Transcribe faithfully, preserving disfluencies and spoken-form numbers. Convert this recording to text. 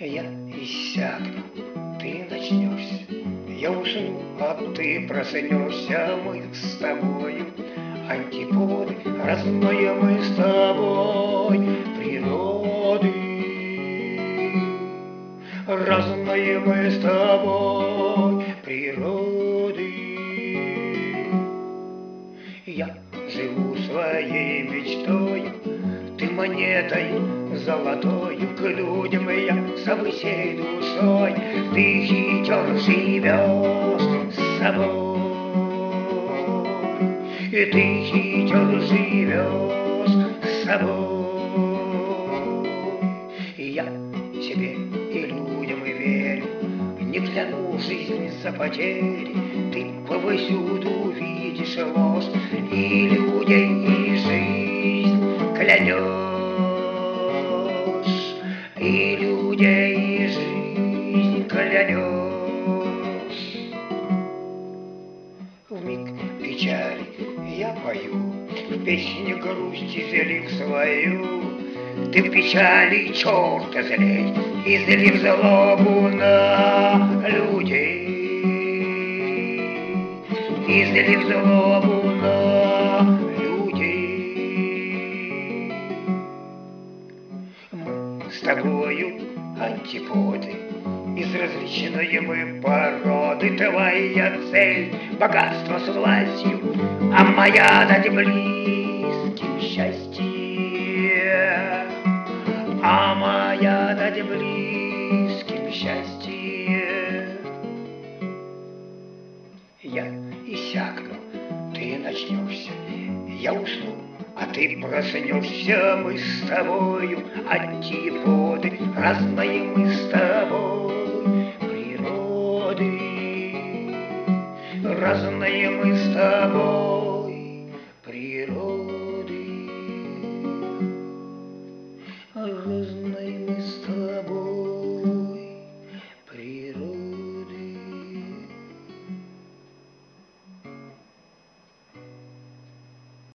Я иссякну, ты начнешься, я усну, а ты проснешься. Мы с тобою антиподы, разные мы с тобой природы. Разные мы с тобой природы. Я живу своей мечтою, ты монетой золотою, к людям я со всей душой. Ты хитер живешь с собой, и ты хитер живешь с собой. И я тебе и людям и верю, не кляну жизнь за потери. Ты повсюду видишь ложь, и людей, и жизнь клянешь, и людей, и жизнь клянешь. Вмиг печали я пою, в песне грусти зелик свою. Ты в печали черта злей, и зли в злобу на людей, и зли в злобу на людей. Мы с тобою антиподы, из различной мы породы. Твоя цель — богатство с властью, а моя — дать близким счастье, а моя — дать близким счастье. Я иссякну, ты начнешься, я усну, а ты проснешься. Мы с тобою антиподы, разные мы с тобой природы. Разные мы с тобой